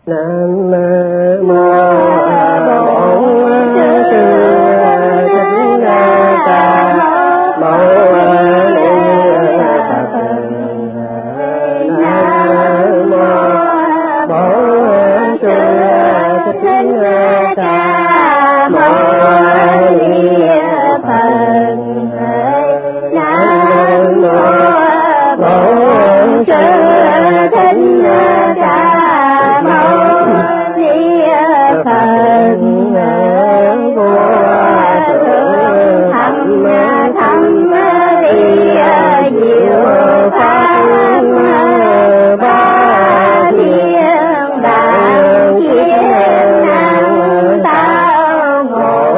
Nam mô Bổn Sư Thích Ca Mâu Ni Phật. Nam mô Bổn Sư Thích Ca Mâu Ni Phật. Nam mô Bổn Sư Thích Ca Mâu Ni Phật. Vô thượng thâm vi diệu pháp ba thiên đàng thiên năng tao ngộ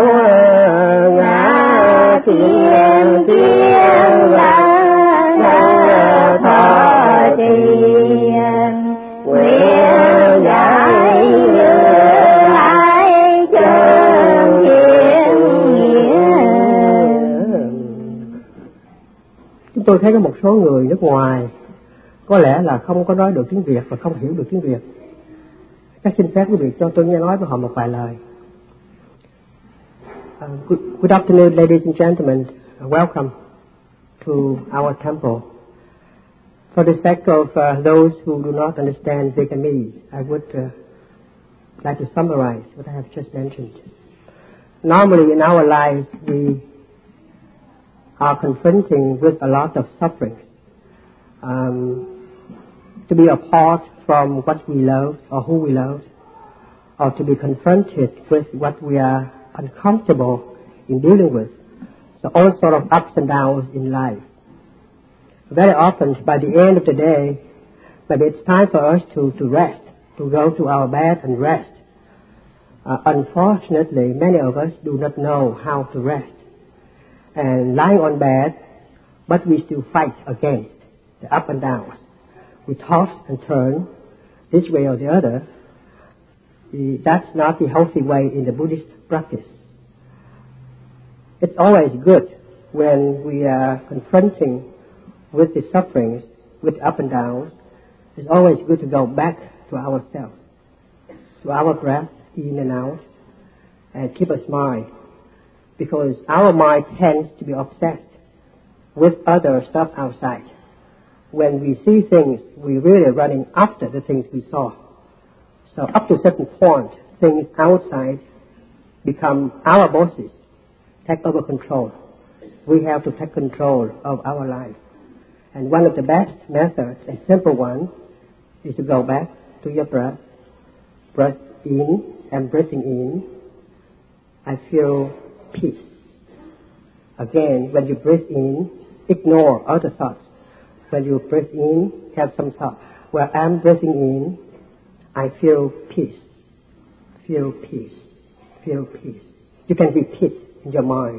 ngã thiên thiên văn thọ trì nguyện giải như lai chân hiển nghĩa. Chúng tôi thấy có một số người nước ngoài có lẽ là không có nói được tiếng Việt và không hiểu được tiếng Việt. Các xin phép quý vị cho tôi nghe nói với họ một vài lời. Good afternoon, ladies and gentlemen. Welcome to our temple. For the sake of those who do not understand Vietnamese, I would like to summarize what I have just mentioned. Normally in our lives, we are confronting with a lot of suffering. To be apart from what we love or who we love, or to be confronted with what we are uncomfortable in dealing with. So all sort of ups and downs in life. Very often, by the end of the day, maybe it's time for us to rest, to go to our bed and rest. Unfortunately, many of us do not know how to rest. And lying on bed, but we still fight against the up and downs. We toss and turn this way or the other. That's not the healthy way in the Buddhist practice. It's always good when we are confronting with the sufferings, with up and downs. It's always good to go back to ourselves, to our breath, in and out, and keep a smile. Because our mind tends to be obsessed with other stuff outside. When we see things, we're really running after the things we saw. So up to a certain point, things outside become our bosses, take over control. We have to take control of our life. And one of the best methods, a simple one, is to go back to your breath. Breath in, and breathing in, I feel peace. Again, when you breathe in, ignore other thoughts. When you breathe in, have some thought. Where I'm breathing in, I feel peace. Feel peace. Feel peace. You can repeat in your mind.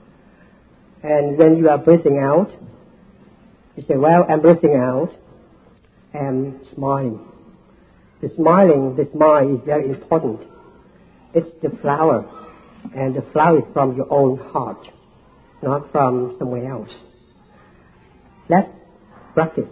And when you are breathing out, you say, well, I'm breathing out, I'm smiling. The smiling, the smile is very important. It's the flower, and the flower is from your own heart, not from somewhere else. Let's practice.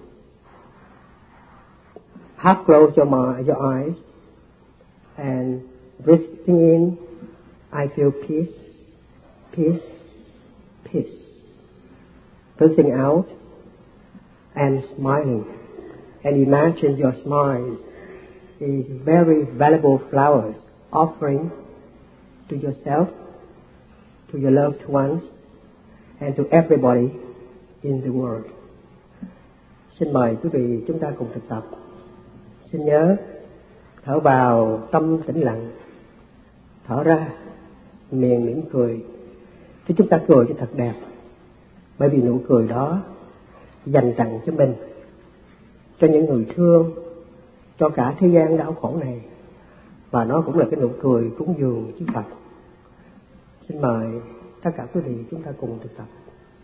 Half close your eyes, and breathing in, I feel peace, peace, peace. Breathing out, and smiling. And imagine your smile is very valuable flowers offering to yourself, to your loved ones, and to everybody in the world. Xin mời quý vị chúng ta cùng thực tập. Xin nhớ thở vào tâm tĩnh lặng, thở ra miệng mỉm cười. Thì chúng ta cười cho thật đẹp, bởi vì nụ cười đó dành tặng cho mình, cho những người thương, cho cả thế gian đau khổ này, và nó cũng là cái nụ cười cúng dường Chư Phật. Xin mời tất cả quý vị chúng ta cùng thực tập.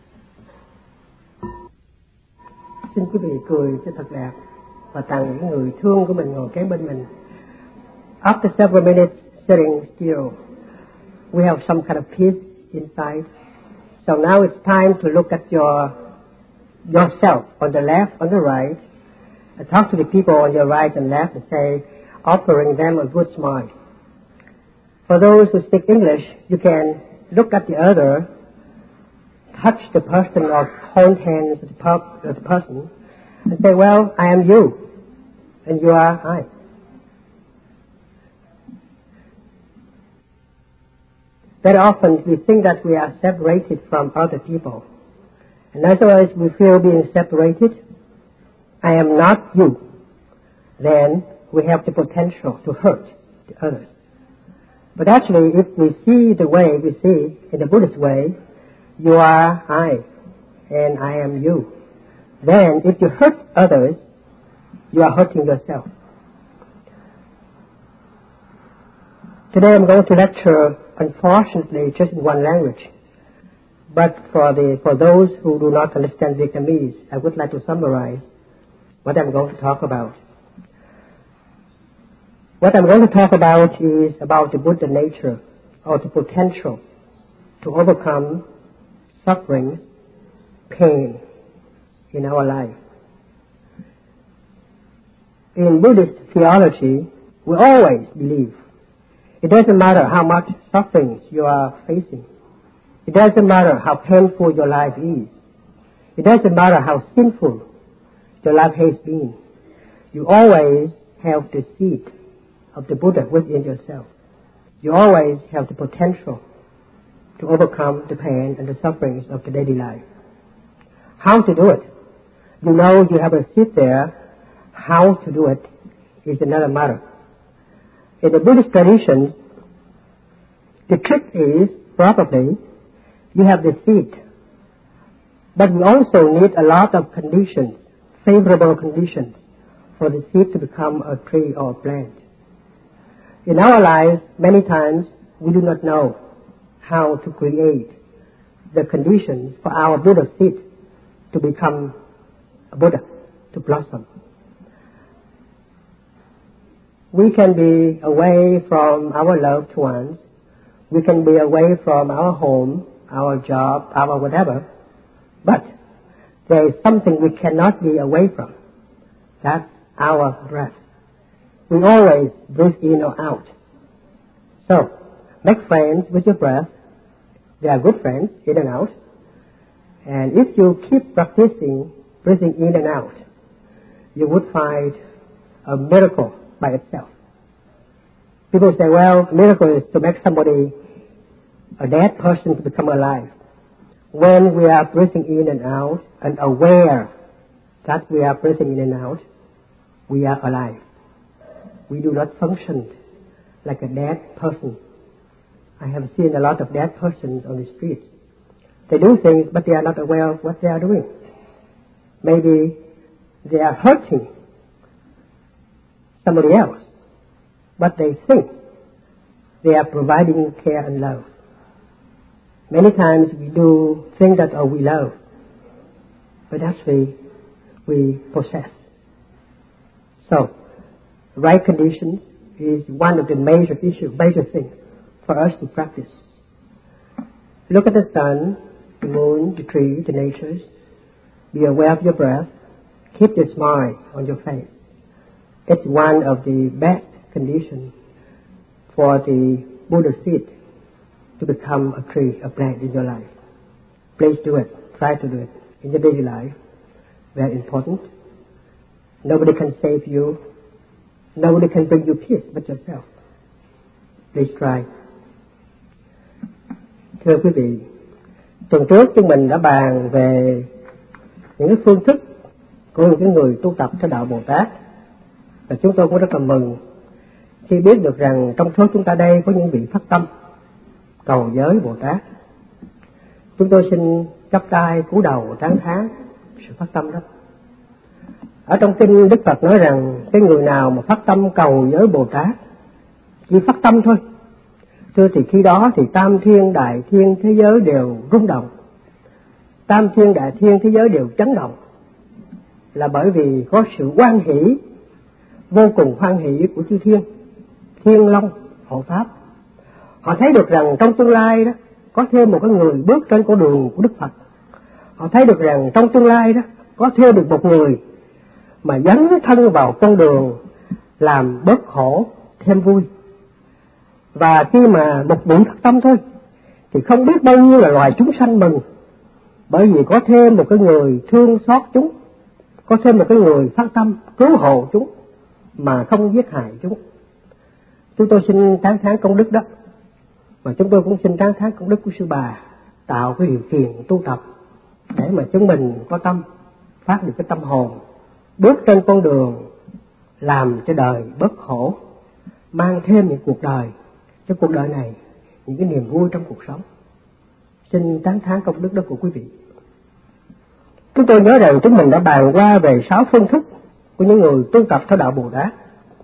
Xin quý vị cười cho thật đẹp và tặng những người thương của mình ngồi kế bên mình. After several minutes sitting still, we have some kind of peace inside. So now it's time to look at yourself on the left, on the right, and talk to the people on your right and left and say, offering them a good smile. For those who speak English, you can look at the other, touch the person or hold hands with the person, and say, well, I am you, and you are I. Very often we think that we are separated from other people. And as soon as we feel being separated, I am not you, then we have the potential to hurt the others. But actually, if we see the way we see, in the Buddhist way, you are I, and I am you, then if you hurt others, you are hurting yourself. Today I'm going to lecture, unfortunately, just in one language. But for those who do not understand Vietnamese, I would like to summarize what I'm going to talk about. What I'm going to talk about is about the Buddha nature, or the potential to overcome suffering, pain in our life. In Buddhist theology, we always believe it doesn't matter how much suffering you are facing. It doesn't matter how painful your life is. It doesn't matter how sinful your life has been. You always have the seed of the Buddha within yourself. You always have the potential to overcome the pain and the sufferings of the daily life. How to do it? You know you have a seed there. How to do it is another matter. In the Buddhist tradition, the trick is probably you have the seed, but we also need a lot of conditions, favorable conditions, for the seed to become a tree or a plant. In our lives, many times, we do not know how to create the conditions for our Buddha seed to become a Buddha, to blossom. We can be away from our loved ones. We can be away from our home, our job, our whatever. But there is something we cannot be away from. That's our breath. We always breathe in or out. So, make friends with your breath. They are good friends, in and out. And if you keep practicing breathing in and out, you would find a miracle by itself. People say, well, a miracle is to make somebody, a dead person, to become alive. When we are breathing in and out and aware that we are breathing in and out, we are alive. We do not function like a dead person. I have seen a lot of dead persons on the streets. They do things, but they are not aware of what they are doing. Maybe they are hurting somebody else, but they think they are providing care and love. Many times we do things that we love, but actually we possess. So, right conditions is one of the major things for us to practice. Look at the sun, the moon, the tree, the natures. Be aware of your breath. Keep the smile on your face. It's one of the best conditions for the Buddha seed to become a tree, a plant in your life. Please do it. Try to do it in your daily life. Very important. Nobody can save you. Nobody can bring you peace but yourself. Please try. Thưa quý vị, tuần trước chúng mình đã bàn về những cái phương thức của những người tu tập theo đạo Bồ Tát. Và chúng tôi cũng rất là mừng khi biết được rằng trong số chúng ta đây có những vị phát tâm cầu giới Bồ Tát. Chúng tôi xin chắp tay cúi đầu tán thán sự phát tâm đó. Ở trong kinh Đức Phật nói rằng cái người nào mà phát tâm cầu giới Bồ Tát chỉ phát tâm thôi, thưa thì khi đó thì tam thiên đại thiên thế giới đều rung động, tam thiên đại thiên thế giới đều chấn động, là bởi vì có sự hoan hỷ, vô cùng hoan hỷ của chư thiên, thiên long hộ pháp. Họ thấy được rằng trong tương lai đó có thêm một cái người bước trên con đường của Đức Phật. Họ thấy được rằng trong tương lai đó có thêm được một người mà dấn thân vào con đường làm bớt khổ thêm vui. Và khi mà một vị phát tâm thôi thì không biết bao nhiêu là loài chúng sanh mừng, bởi vì có thêm một cái người thương xót chúng, có thêm một cái người phát tâm cứu hộ chúng mà không giết hại chúng. Chúng tôi xin tán thán công đức đó, và chúng tôi cũng xin tán thán công đức của sư bà tạo cái điều kiện tu tập để mà chúng mình có tâm phát được cái tâm hồn, bước trên con đường làm cho đời bớt khổ, mang thêm những cuộc đời cho cuộc đời này, những cái niềm vui trong cuộc sống. Xin tán thán công đức đó của quý vị. Chúng tôi nhớ rằng chúng mình đã bàn qua về 6 phương thức của những người tu tập theo đạo Bồ Tát.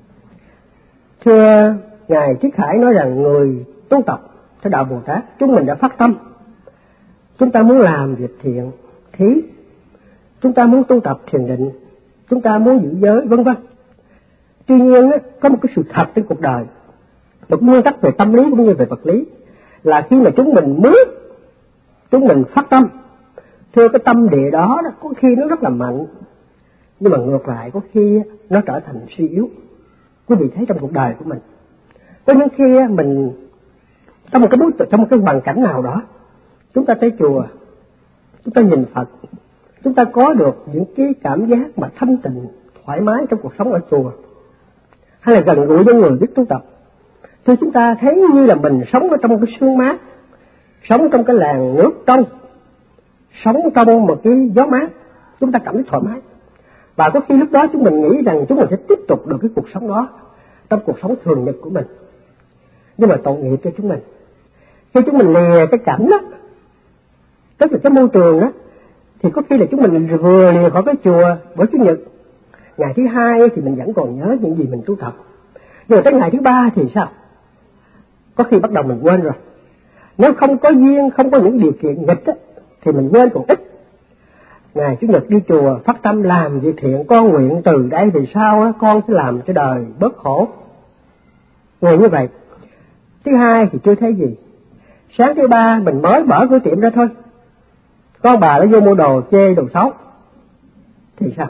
Thưa Ngài Triết Khải nói rằng người tu tập theo đạo Bồ Tát, chúng mình đã phát tâm, chúng ta muốn làm việc thiện, thí, chúng ta muốn tu tập thiền định, chúng ta muốn giữ giới, vân vân. Tuy nhiên có một cái sự thật trên cuộc đời, một nguyên tắc về tâm lý cũng như về vật lý, là khi mà chúng mình muốn, chúng mình phát tâm, thưa cái tâm địa đó có khi nó rất là mạnh, nhưng mà ngược lại có khi nó trở thành suy yếu. Quý vị thấy trong cuộc đời của mình, có những khi mình trong một cái hoàn cảnh nào đó, chúng ta tới chùa, chúng ta nhìn Phật, chúng ta có được những cái cảm giác mà thanh tịnh, thoải mái trong cuộc sống ở chùa, hay là gần gũi với người biết tu tập, thì chúng ta thấy như là mình sống ở trong cái sương mát, sống trong cái làn nước trong, sống trong một cái gió mát, chúng ta cảm thấy thoải mái. Và có khi lúc đó chúng mình nghĩ rằng chúng mình sẽ tiếp tục được cái cuộc sống đó trong cuộc sống thường nhật của mình. Nhưng mà tội nghiệp cho chúng mình, khi chúng mình lìa cái cảnh đó, tức là cái môi trường đó, thì có khi là chúng mình vừa lìa khỏi cái chùa bữa Chủ nhật, ngày thứ hai thì mình vẫn còn nhớ những gì mình tu tập, nhưng mà tới ngày thứ ba thì sao? Có khi bắt đầu mình quên rồi. Nếu không có duyên, không có những điều kiện nghịch thì mình quên còn ít. Ngày Chủ nhật đi chùa phát tâm làm việc thiện, con nguyện từ đây về sau con sẽ làm cho đời bớt khổ. Nguyện như vậy. Thứ hai thì chưa thấy gì. Sáng thứ ba mình mới mở cửa tiệm ra thôi, con bà nó vô mua đồ chê đồ xấu thì sao?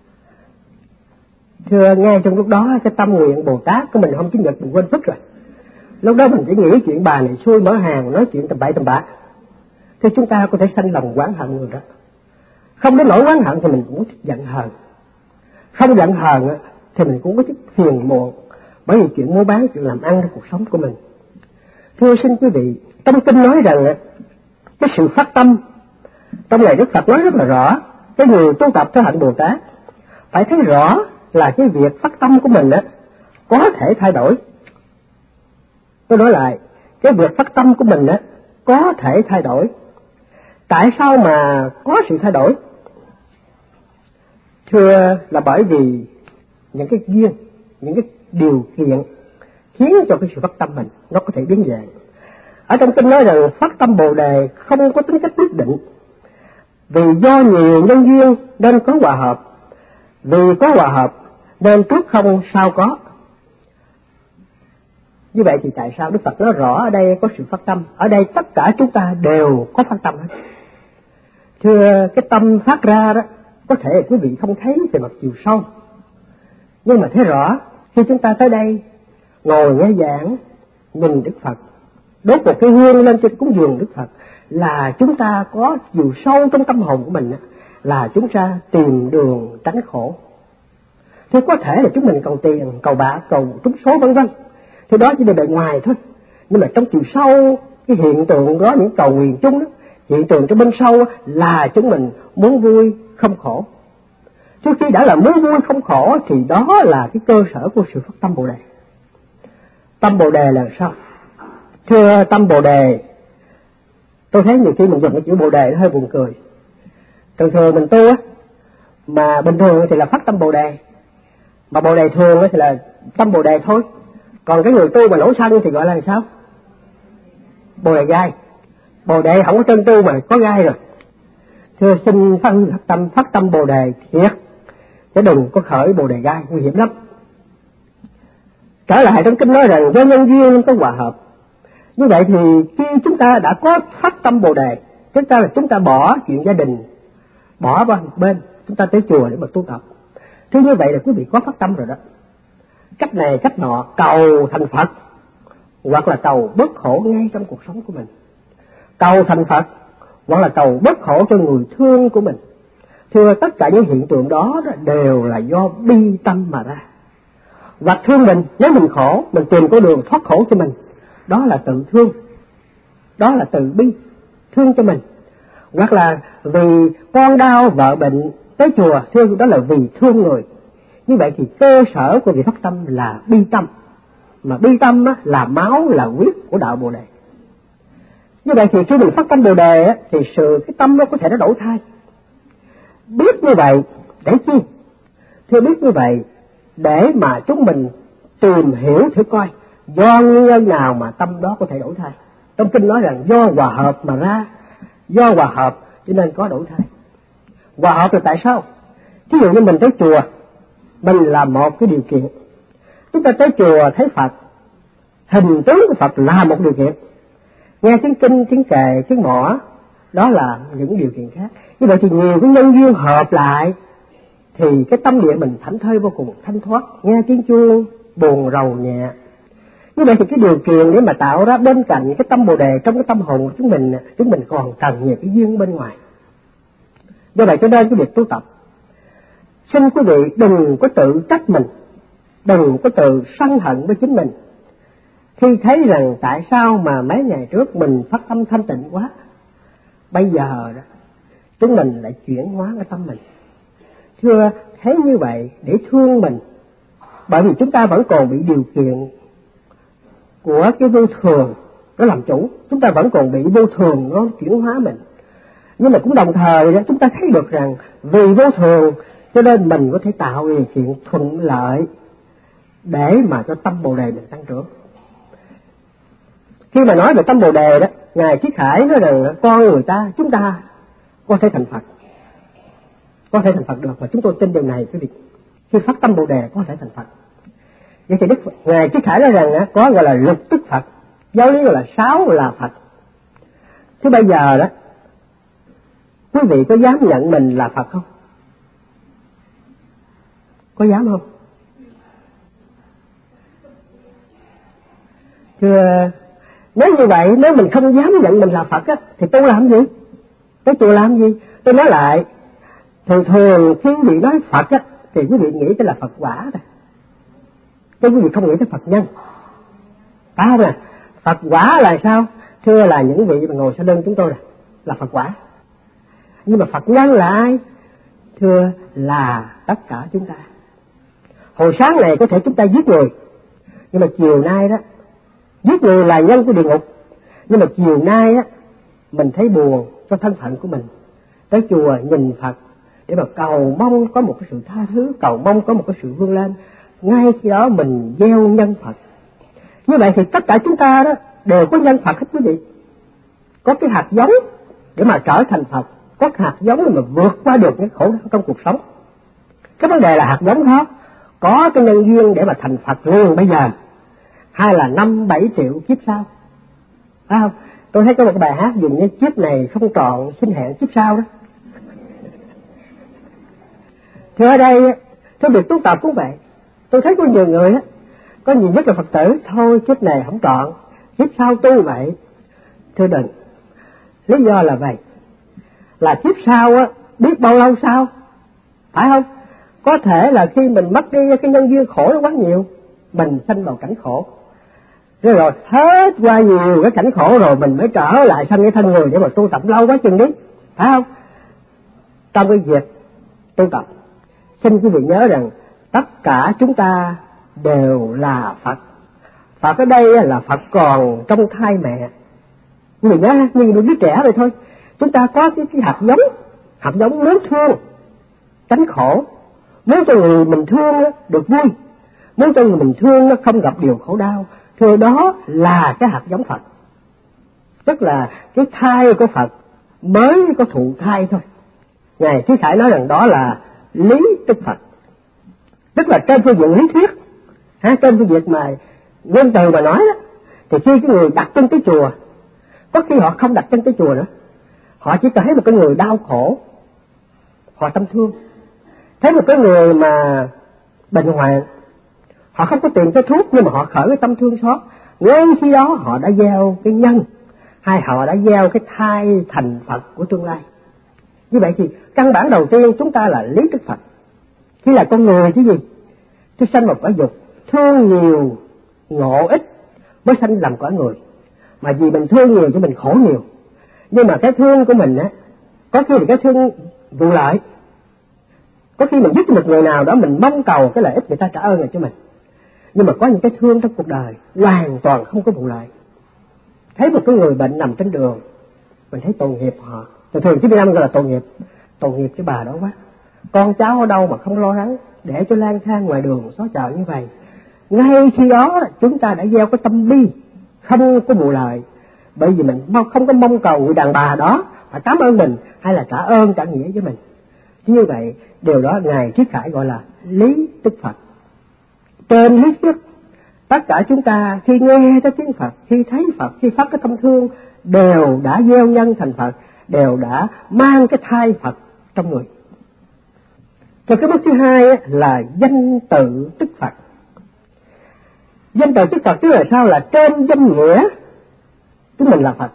Thưa, ngay trong lúc đó cái tâm nguyện Bồ Tát của mình hôm Chủ nhật mình quên mất rồi. Lúc đó mình chỉ nghĩ chuyện bà này xui mở hàng, nói chuyện tầm bậy tầm bạ, thì chúng ta có thể sanh lòng oán hận người đó. Không đến nỗi oán hận thì mình cũng có chút giận hờn, không giận hờn thì mình cũng có chút phiền muộn, bởi vì chuyện mua bán, chuyện làm ăn trong cuộc sống của mình. Thưa xin quý vị, trong kinh nói rằng cái sự phát tâm, trong này Đức Phật nói rất là rõ, cái người tu tập theo hạnh Bồ Tát phải thấy rõ là cái việc phát tâm của mình có thể thay đổi. Tôi nói lại, cái việc phát tâm của mình có thể thay đổi. Tại sao mà có sự thay đổi? Thưa, là bởi vì những cái duyên, những cái điều kiện khiến cho cái sự phát tâm mình nó có thể biến dạng. Ở trong kinh nói rằng phát tâm Bồ Đề không có tính cách quyết định, vì do nhiều nhân duyên nên có hòa hợp, vì có hòa hợp nên trước không sau có. Như vậy thì tại sao Đức Phật nói rõ ở đây có sự phát tâm? Ở đây tất cả chúng ta đều có phát tâm hết. Thưa, cái tâm phát ra đó có thể quý vị không thấy về mặt chiều sâu, nhưng mà thấy rõ khi chúng ta tới đây ngồi nghe giảng, nhìn Đức Phật, đốt một cái hương lên trên cúng dường Đức Phật, là chúng ta có chiều sâu trong tâm hồn của mình, là chúng ta tìm đường tránh khổ. Thì có thể là chúng mình cầu tiền, cầu bạc, cầu trúng số vân vân, thì đó chỉ là bề ngoài thôi. Nhưng mà trong chiều sâu, cái hiện tượng đó, những cầu nguyện chung đó, hiện tượng trong bên sâu là chúng mình muốn vui không khổ. Trước khi đã là muốn vui không khổ thì đó là cái cơ sở của sự phát tâm Bồ Đề. Tâm Bồ Đề là sao? Thưa, tâm Bồ Đề, tôi thấy nhiều khi mình dùng cái chữ Bồ Đề nó hơi buồn cười. Thường thường mình tu mà bình thường thì là phát tâm Bồ Đề, mà Bồ Đề thường thì là tâm Bồ Đề thôi. Còn cái người tu mà nổi sân thì gọi là sao? Bồ Đề gai. Bồ Đề không có chân tu mà có gai rồi. Thưa, xin phát tâm Bồ Đề thiệt, chứ đừng có khởi Bồ Đề gai, nguy hiểm lắm. Trở lại trong kinh nói rằng do nhân duyên có hòa hợp. Như vậy thì khi chúng ta đã có phát tâm Bồ Đề, chúng ta bỏ chuyện gia đình, bỏ qua một bên, chúng ta tới chùa để mà tu tập. Thế như vậy là quý vị có phát tâm rồi đó. cách này cách nọ cầu thành Phật, hoặc là cầu bớt khổ ngay trong cuộc sống của mình. Cầu thành Phật hoặc là cầu bớt khổ cho người thương của mình. Thưa, tất cả những hiện tượng đó đều là do bi tâm mà ra. Hoặc thương mình, nếu mình khổ, mình tìm con đường thoát khổ cho mình, đó là tự thương, đó là từ bi, thương cho mình. Hoặc là vì con đau, vợ bệnh, tới chùa thương, đó là vì thương người. Như vậy thì cơ sở của việc phát tâm là bi tâm. Mà bi tâm là máu, là huyết của đạo Bồ Đề. Như vậy thì khi mình phát tâm Bồ Đề thì cái tâm nó có thể nó đổi thay. Biết như vậy để chi? Thưa, biết như vậy để mà chúng mình tìm hiểu thử coi do nguyên nhân nào mà tâm đó có thể đổi thay. Trong kinh nói rằng do hòa hợp mà ra, do hòa hợp cho nên có đổi thay. Hòa hợp là tại sao? Ví dụ như mình tới chùa, mình là một cái điều kiện. Chúng ta tới chùa thấy Phật, hình tướng của Phật là một điều kiện. Nghe tiếng kinh, tiếng kệ, tiếng mõ, đó là những điều kiện khác. Như vậy thì nhiều cái nhân duyên hợp lại thì cái tâm địa mình thảnh thơi vô cùng, thanh thoát, nghe tiếng chuông, buồn rầu nhẹ. Như vậy thì cái điều kiện để mà tạo ra bên cạnh cái tâm Bồ Đề trong cái tâm hồn của chúng mình còn cần nhiều cái duyên bên ngoài. Do vậy cho nên cái việc tu tập, xin quý vị đừng có tự trách mình, đừng có tự sân hận với chính mình. Khi thấy rằng tại sao mà mấy ngày trước mình phát tâm thanh tịnh quá, bây giờ đó chúng mình lại chuyển hóa cái tâm mình. Thưa, thấy như vậy để thương mình, bởi vì chúng ta vẫn còn bị điều kiện của cái vô thường nó làm chủ, chúng ta vẫn còn bị vô thường nó chuyển hóa mình. Nhưng mà cũng đồng thời đó, chúng ta thấy được rằng vì vô thường cho nên mình có thể tạo điều kiện thuận lợi để mà cho tâm Bồ Đề mình tăng trưởng. Khi mà nói về tâm Bồ Đề đó, Ngài Chí Khải nói rằng con người ta, chúng ta có thể thành Phật, có thể thành Phật được, và chúng tôi tin điều này quý vị. Khi phát tâm Bồ Đề có thể thành Phật. Vậy thì Ngài Chí Khải nói rằng có gọi là lục tức Phật, giáo lý gọi là 6 là Phật. Thế bây giờ đó, quý vị có dám nhận mình là Phật không? Có dám không? Thưa, nếu như vậy, nếu mình không dám nhận mình là Phật á, thì tôi làm gì? Tới chùa làm gì? Tôi nói lại, thường khi quý vị nói Phật á, thì quý vị nghĩ tới là Phật quả thôi. Chứ quý vị không nghĩ tới Phật nhân. Phải không nè? Phật quả là sao? Thưa, là những vị mà ngồi sau lưng chúng tôi là Phật quả. Nhưng mà Phật nhân là ai? Thưa, là tất cả chúng ta. Hồi sáng này có thể chúng ta giết người, nhưng mà chiều nay đó, giết người là nhân của địa ngục, nhưng mà chiều nay á, mình thấy buồn cho thân phận của mình, tới chùa nhìn Phật để mà cầu mong có một cái sự tha thứ, cầu mong có một cái sự vươn lên, ngay khi đó mình gieo nhân Phật. Như vậy thì tất cả chúng ta đó đều có nhân Phật hết quý vị. Có cái hạt giống để mà trở thành Phật, có hạt giống để mà vượt qua được những khổ đau trong cuộc sống. Cái vấn đề là hạt giống đó có cái nhân duyên để mà thành Phật luôn bây giờ, hay là 5-7 triệu kiếp sau. Phải không? Tôi thấy có một bài hát dùng như kiếp này không trọn, xin hẹn kiếp sau đó. Thì ở đây, cái việc tu tập cũng vậy. Tôi thấy có nhiều người á, có nhiều nhất là Phật tử, thôi kiếp này không trọn, kiếp sau tu vậy. Thưa đừng, lý do là vậy, là kiếp sau á, biết bao lâu sau, phải không? Có thể là khi mình mất đi cái nhân duyên khổ nó quá nhiều, mình sanh vào cảnh khổ. Rồi hết qua nhiều cái cảnh khổ rồi mình mới trở lại sanh cái thân người để mà tu tập lâu quá chừng đi, phải không? Trong cái việc tu tập, xin quý vị nhớ rằng tất cả chúng ta đều là Phật. Phật ở đây là Phật còn trong thai mẹ. Quý vị nhớ, như đứa trẻ vậy thôi. Chúng ta có cái hạt giống lớn thương, tránh khổ, muốn cho người mình thương được vui, muốn cho người mình thương nó không gặp điều khổ đau. Thì đó là cái hạt giống Phật. Tức là cái thai của Phật mới có thụ thai thôi. Ngài Chí Khải nói rằng đó là lý tức Phật. Tức là trên phương diện lý thuyết, trên phương diện mà nguyên từ mà nói đó, thì khi cái người đặt chân tới chùa, có khi họ không đặt chân tới chùa nữa, họ chỉ thấy một cái người đau khổ, họ tâm thương. Thấy một cái người mà bệnh hoạn, Họ không có tiền cái thuốc, nhưng mà họ khởi cái tâm thương xót. Ngay khi đó họ đã gieo cái nhân, hay họ đã gieo cái thai thành Phật của tương lai. Như vậy thì căn bản đầu tiên chúng ta là lý tức Phật. Khi là con người chứ gì? Tôi sanh một cõi dục, thương nhiều, ngộ ít mới sanh làm cõi người. Mà vì mình thương nhiều cho mình khổ nhiều. Nhưng mà cái thương của mình á, có khi là cái thương vụ lợi. Có khi mình giúp một người nào đó mình mong cầu cái lợi ích người ta trả ơn lại cho mình. Nhưng mà có những cái thương trong cuộc đời hoàn toàn không có vụ lợi. Thấy một cái người bệnh nằm trên đường, mình thấy tội nghiệp họ. Thường chứ Việt Nam gọi là tội nghiệp cái bà đó quá. Con cháu ở đâu mà không lo lắng, để cho lang thang ngoài đường xó chợ như vậy. Ngay khi đó chúng ta đã gieo cái tâm bi, không có vụ lợi. Bởi vì mình không có mong cầu người đàn bà đó phải cảm ơn mình hay là trả ơn trả nghĩa với mình. Như vậy điều đó Ngài Trí Khải gọi là lý tức Phật. Trên lý thuyết, tất cả chúng ta khi nghe cái tiếng Phật, khi thấy Phật, khi phát cái tâm thương, đều đã gieo nhân thành Phật, đều đã mang cái thai Phật trong người. Rồi cái bước thứ hai là danh tự tức Phật. Danh tự tức Phật tức là sao? Là trên danh nghĩa chúng mình là Phật.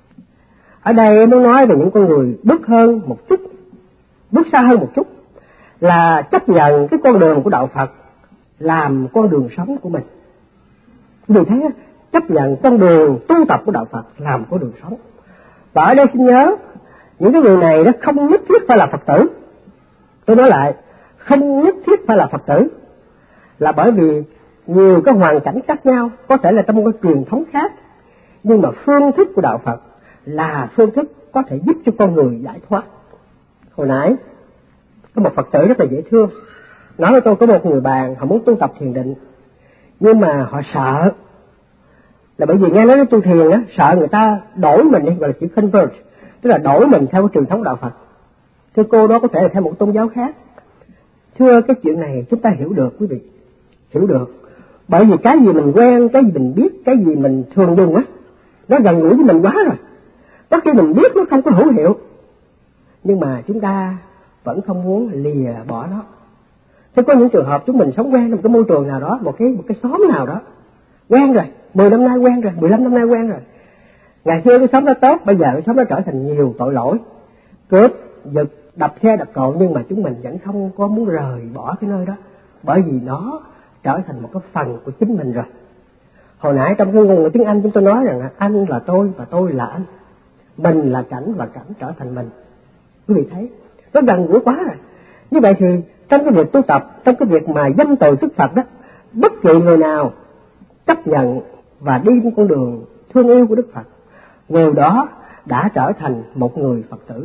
Ở đây em muốn nói về những con người bước hơn một chút, bước xa hơn một chút, là chấp nhận cái con đường của đạo Phật làm con đường sống của mình. Vì thế chấp nhận con đường tu tập của đạo Phật làm con đường sống. Và ở đây xin nhớ, những cái người này nó không nhất thiết phải là Phật tử. Tôi nói lại, không nhất thiết phải là Phật tử, là bởi vì nhiều cái hoàn cảnh khác nhau, có thể là trong một cái truyền thống khác, nhưng mà phương thức của đạo Phật là phương thức có thể giúp cho con người giải thoát. Hồi nãy có một Phật tử rất là dễ thương nói với tôi, có một người bạn họ muốn tu tập thiền định, nhưng mà họ sợ, là bởi vì nghe nói tu thiền á, sợ người ta đổi mình đi, gọi là chữ convert, tức là đổi mình theo cái truyền thống đạo Phật. Thưa cô, đó có thể là theo một tôn giáo khác. Thưa, cái chuyện này chúng ta hiểu được quý vị, hiểu được, bởi vì cái gì mình quen, cái gì mình biết, cái gì mình thường dùng á, nó gần gũi với mình quá rồi. Có khi mình biết nó không có hữu hiệu, nhưng mà chúng ta vẫn không muốn lìa bỏ nó. Thế có những trường hợp chúng mình sống quen trong một cái môi trường nào đó, một cái xóm nào đó, quen rồi, 10 năm nay quen rồi, 15 năm nay quen rồi. Ngày xưa cái xóm đó tốt, bây giờ cái xóm đó trở thành nhiều tội lỗi, cướp, giật, đập xe đập cộ, nhưng mà chúng mình vẫn không có muốn rời bỏ cái nơi đó, bởi vì nó trở thành một cái phần của chính mình rồi. Hồi nãy trong cái ngôn ngữ tiếng Anh chúng tôi nói rằng anh là tôi và tôi là anh, mình là cảnh và cảnh trở thành mình. Quý vị thấy nó gần gũi quá rồi. Như vậy thì trong cái việc tu tập, trong cái việc mà danh từ tức Phật đó, bất kỳ người nào chấp nhận và đi trên con đường thương yêu của Đức Phật, người đó đã trở thành một người Phật tử.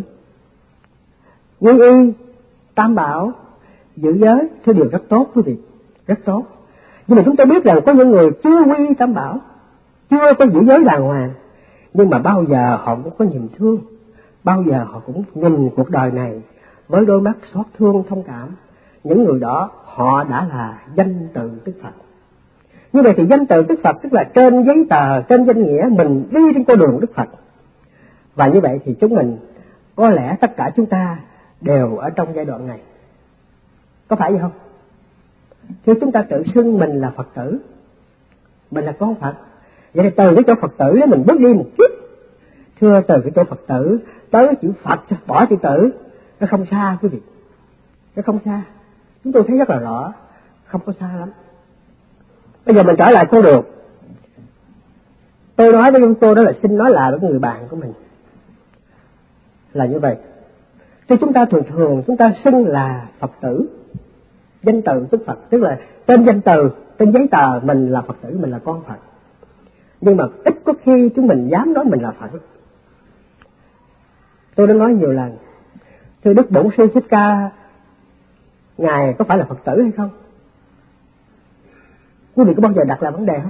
Quy y, tam bảo, giữ giới, thứ điều rất tốt quý vị, rất tốt. Nhưng mà chúng ta biết rằng có những người chưa quy y tam bảo, chưa có giữ giới đàng hoàng, nhưng mà bao giờ họ cũng có niềm thương, bao giờ họ cũng nhìn cuộc đời này với đôi mắt xót thương thông cảm. Những người đó họ đã là danh từ tức Phật. Như vậy thì danh từ tức Phật tức là trên giấy tờ, trên danh nghĩa mình đi trên con đường Đức Phật. Và như vậy thì chúng mình, có lẽ tất cả chúng ta đều ở trong giai đoạn này. Có phải vậy không? Khi chúng ta tự xưng mình là Phật tử, mình là con Phật, vậy thì từ cái chỗ Phật tử đó mình bước đi một chút. Thưa, từ cái chỗ Phật tử tới cái chữ Phật, bỏ chữ tử, nó không xa quý vị, nó không xa. Chúng tôi thấy rất là rõ, không có xa lắm. Bây giờ mình trở lại con đường. Tôi nói với cô đó là xin nói lại với người bạn của mình là như vậy. Thì chúng ta thường chúng ta xưng là Phật tử, danh từ tức Phật, tức là tên danh từ, tên giấy tờ mình là Phật tử, mình là con Phật. Nhưng mà ít có khi chúng mình dám nói mình là Phật. Tôi đã nói nhiều lần, thưa Đức Bổn Sư Thích Ca, Ngài có phải là Phật tử hay không? Quý vị có bao giờ đặt là vấn đề không?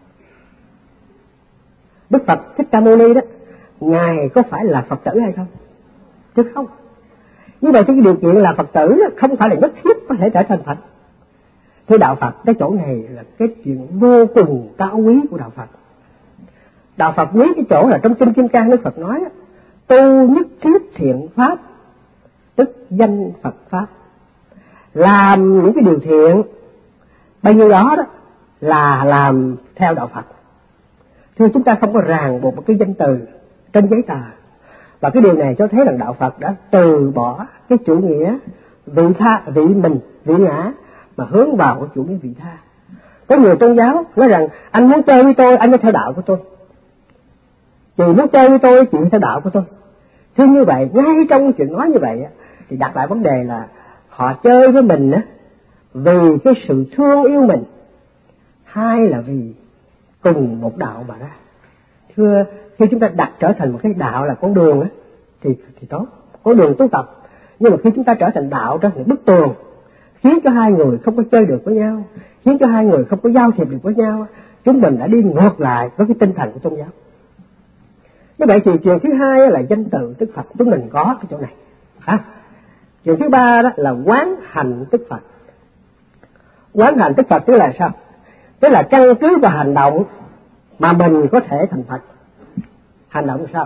Đức Phật Thích Ca Mâu Ni đó, Ngài có phải là Phật tử hay không? Chứ không. Như vậy thì cái điều kiện là Phật tử đó, không phải là nhất thiết có thể trở thành Phật. Thưa đạo Phật, cái chỗ này là cái chuyện vô cùng cao quý của đạo Phật. Đạo Phật quý cái chỗ là trong Kinh Kim Cang Đức Phật nói, tu nhất thiết thiện pháp, tức danh Phật pháp. Làm những cái điều thiện bao nhiêu đó đó là làm theo đạo Phật. Thưa, chúng ta không có ràng buộc một cái danh từ trên giấy tờ. Và cái điều này cho thấy rằng đạo Phật đã từ bỏ cái chủ nghĩa vị tha, vị mình, vị ngã, mà hướng vào cái chủ nghĩa vị tha. Có nhiều tôn giáo nói rằng anh muốn chơi với tôi, anh phải theo đạo của tôi. Chị muốn chơi với tôi, chị theo đạo của tôi. Thưa, như vậy, ngay trong cái chuyện nói như vậy thì đặt lại vấn đề là họ chơi với mình vì cái sự thương yêu mình, hay là vì cùng một đạo mà ra. Thưa, khi chúng ta đặt trở thành một cái đạo là con đường thì tốt, con đường tu tập. Nhưng mà khi chúng ta trở thành đạo trở thành bức tường, khiến cho hai người không có chơi được với nhau, khiến cho hai người không có giao thiệp được với nhau, chúng mình đã đi ngược lại với cái tinh thần của tôn giáo. Như vậy thì chuyện thứ hai là danh từ Đức Phật, chúng mình có cái chỗ này. Chuyện thứ ba đó là quán hành Đức Phật. Quán hành Đức Phật tức là sao? Tức là căn cứ vào hành động mà mình có thể thành Phật. Hành động sao?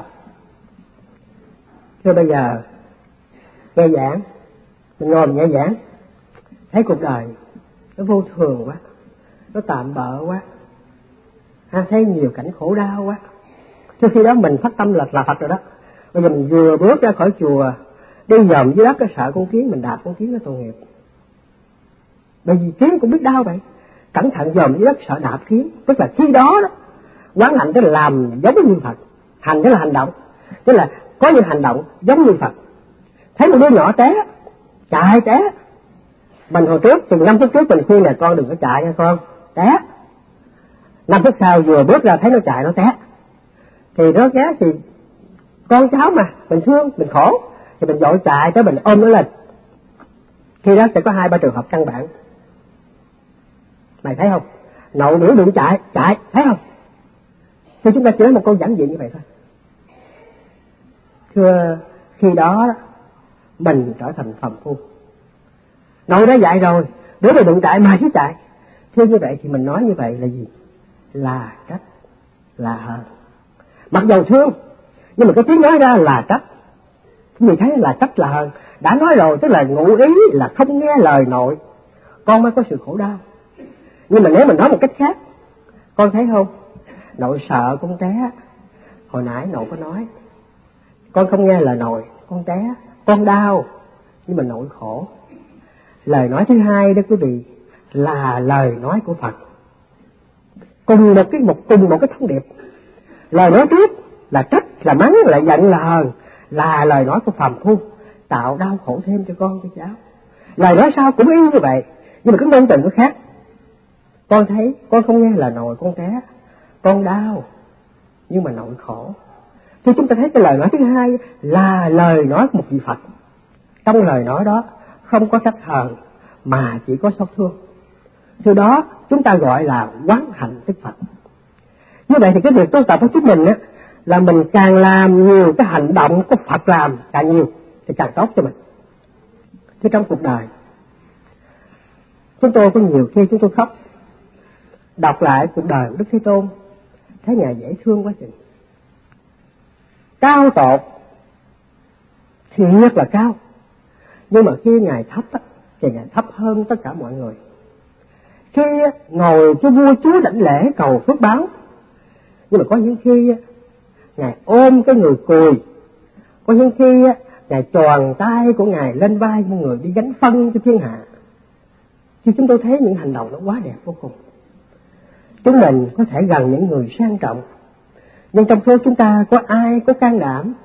Thưa, bây giờ nghe giảng, mình ngồi nghe giảng, thấy cuộc đời nó vô thường quá, nó tạm bợ quá, thấy nhiều cảnh khổ đau quá. Trước khi đó mình phát tâm là Phật rồi đó. Bây giờ mình vừa bước ra khỏi chùa, đi dòm dưới đất, cái sợ con kiến, mình đạp con kiến nó tội nghiệp. Bởi vì kiến cũng biết đau vậy. Cẩn thận dòm dưới đất sợ đạp kiến. Tức là khi đó đó, quán hạnh tức là làm giống như Phật. Hành tức là hành động, tức là có những hành động giống như Phật. Thấy một đứa nhỏ té, chạy té. Mình hồi trước, chừng 5 phút trước mình khuyên là con đừng có chạy nha con, té. 5 phút sau vừa bước ra thấy nó chạy, nó té. Thì nó té thì con cháu mà, mình thương, mình khổ, thì mình vội chạy tới mình ôm nó lên. Khi đó sẽ có 2-3 trường hợp căn bản. Mày thấy không? Nậu biểu đừng chạy, thấy không? Thì chúng ta chỉ nói một câu giản dị như vậy thôi. Thưa, khi đó mình trở thành phàm phu. Nậu đã dạy rồi, đứa này đừng chạy mà chứ chạy. Thưa, như vậy thì mình nói như vậy là gì? Là trách, là hờn. Mặc dầu thương, nhưng mà cái tiếng nói ra là trách. Mình thấy là trách là hờn. Đã nói rồi, tức là ngụ ý là không nghe lời nội, con mới có sự khổ đau. Nhưng mà nếu mình nói một cách khác, con thấy không, nội sợ con té. Hồi nãy nội có nói, con không nghe lời nội, con té, con đau, nhưng mà nội khổ. Lời nói thứ hai đó quý vị là lời nói của Phật, cùng một cái thông điệp. Lời nói trước là trách, là mắng, là giận, là hờn, là lời nói của phàm phu, tạo đau khổ thêm cho con, cho cháu. Lời nói sau cũng y như vậy, nhưng mà cái ngôn từ nó khác. Con thấy con không nghe lời nội, con té, con đau, nhưng mà nội khổ. Thì chúng ta thấy cái lời nói thứ hai là lời nói của một vị Phật. Trong lời nói đó không có trách hờn mà chỉ có xót thương. Từ đó chúng ta gọi là quán hạnh Đức Phật. Như vậy thì cái việc tu tập của chúng mình là mình càng làm nhiều cái hành động của Phật làm càng nhiều thì càng tốt cho mình. Chứ trong cuộc đời chúng tôi có nhiều khi chúng tôi khóc, đọc lại cuộc đời của Đức Thế Tôn, thấy Ngài dễ thương quá chừng. Cao tột thì nhất là cao, nhưng mà khi Ngài thấp thì Ngài thấp hơn tất cả mọi người. Khi ngồi cho vua chúa đảnh lễ cầu phước báo, nhưng mà có những khi Ngài ôm cái người cùi, có những khi Ngài tròn tay của Ngài lên vai những người đi gánh phân cho thiên hạ. Khi chúng tôi thấy những hành động nó quá đẹp vô cùng. Chúng mình có thể gần những người sang trọng, nhưng trong số chúng ta có ai có can đảm,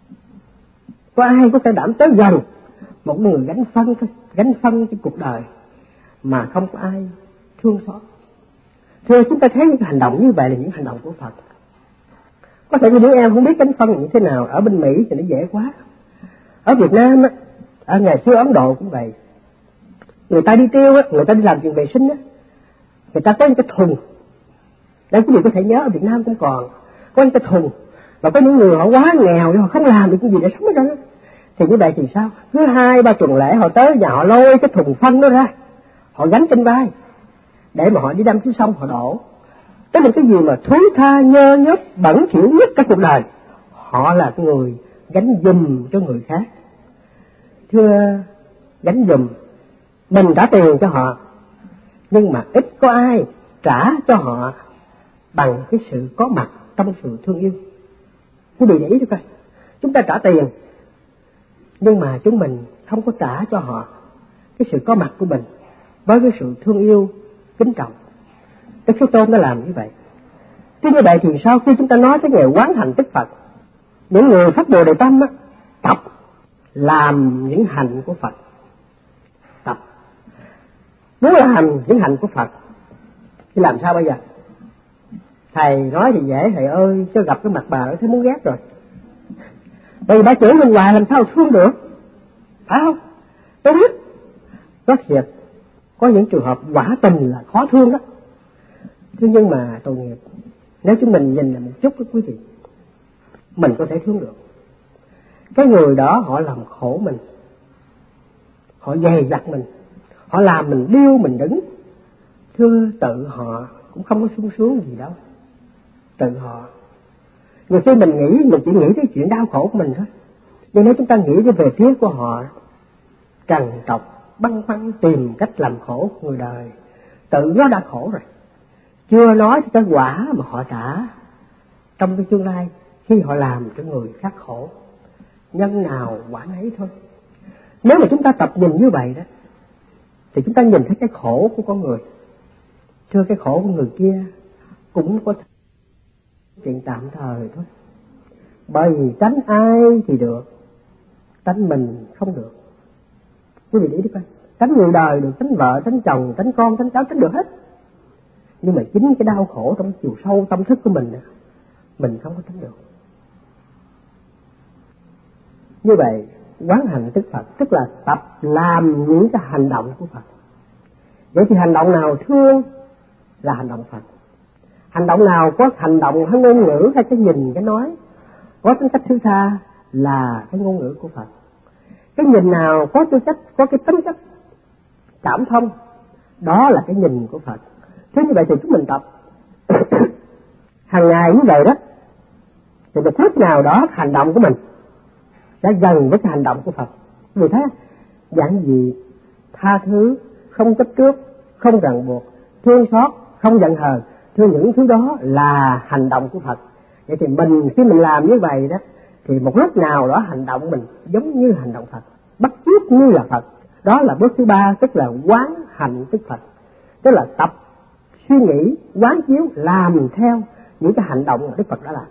tới gần một người gánh phân cho cuộc đời mà không có ai thương xót. Thưa, chúng ta thấy những hành động như vậy là những hành động của Phật. Có thể những em không biết gánh phân như thế nào, ở bên Mỹ thì nó dễ quá. Ở Việt Nam ở ngày xưa Ấn Độ cũng vậy. Người ta đi tiêu người ta đi làm chuyện vệ sinh người ta có những cái thùng. Đây quý vị có thể nhớ ở Việt Nam cũng còn có những cái thùng, và có những người họ quá nghèo họ không làm được cái gì để sống ở đó. Thì như vậy thì sao? Cứ 2-3 tuần lễ họ tới nhà họ lôi cái thùng phân đó ra, họ gánh trên vai để mà họ đi đâm xuống sông họ đổ. Tức là cái gì mà thúi tha, nhơ nhớp, bẩn thỉu nhất cả cuộc đời, họ là cái người gánh giùm cho người khác. Thưa, gánh giùm, mình trả tiền cho họ nhưng mà ít có ai trả cho họ bằng cái sự có mặt trong sự thương yêu. Quý vị để ý thôi coi, chúng ta trả tiền nhưng mà chúng mình không có trả cho họ cái sự có mặt của mình với cái sự thương yêu, kính trọng. Đức Thế Tôn đã làm như vậy. Thế như vậy thì sau khi chúng ta nói cái nghề quán hành tức Phật, những người phát Bồ Đề Tâm á, tập làm những hành của Phật. Tập muốn làm những hành của Phật thì làm sao bây giờ? Thầy nói thì dễ, thầy ơi, cho gặp cái mặt bà thấy muốn ghét rồi. Bởi vì bà chửi mình hoài làm sao thương được, phải không? Tôi biết rất thiệt, có những trường hợp quả tình là khó thương đó. Thế nhưng mà tội nghiệp, nếu chúng mình nhìn là một chút với quý vị, mình có thể thương được. Cái người đó họ làm khổ mình, họ dày dặt mình, họ làm mình điêu mình đứng. Thưa, tự họ cũng không có sung sướng gì đâu. Tự họ, nhiều khi mình nghĩ, mình chỉ nghĩ tới chuyện đau khổ của mình thôi. Nhưng nếu chúng ta nghĩ về phía của họ, trằn trọc, băn khoăn tìm cách làm khổ người đời, tự nó đã khổ rồi. Chưa nói tới cái quả mà họ trả trong cái tương lai khi họ làm cho người khác khổ. Nhân nào quả nấy thôi. Nếu mà chúng ta tập nhìn như vậy đó, thì chúng ta nhìn thấy cái khổ của con người. Thưa, cái khổ của người kia cũng có chuyện tạm thời thôi. Bởi vì tránh ai thì được, tránh mình không được. Quý vị để ý đi coi, tránh người đời được, tránh vợ, tránh chồng, tránh con, tránh cháu, tránh được hết. Nhưng mà chính cái đau khổ trong chiều sâu tâm thức của mình không có tránh được. Như vậy, quán hành tức Phật, tức là tập làm những cái hành động của Phật. Vậy thì hành động nào thương là hành động Phật. Hành động nào có hành động hay ngôn ngữ hay cái nhìn, cái nói có tính cách thứ tha là cái ngôn ngữ của Phật. Cái nhìn nào có tư cách, có cái tính cách cảm thông, đó là cái nhìn của Phật. Thế như vậy thì chúng mình tập hàng ngày như vậy đó, thì một lúc nào đó hành động của mình sẽ gần với cái hành động của Phật. Vì thế giản dị, tha thứ, không chấp trước, không ràng buộc, thương xót, không giận hờn, thưa, những thứ đó là hành động của Phật. Vậy thì mình khi mình làm như vậy đó, thì một lúc nào đó hành động mình giống như hành động Phật, bắt chước như là Phật. Đó là bước thứ ba, tức là quán hành tức Phật. Tức là tập suy nghĩ, quán chiếu, làm theo những cái hành động mà Đức Phật đã làm.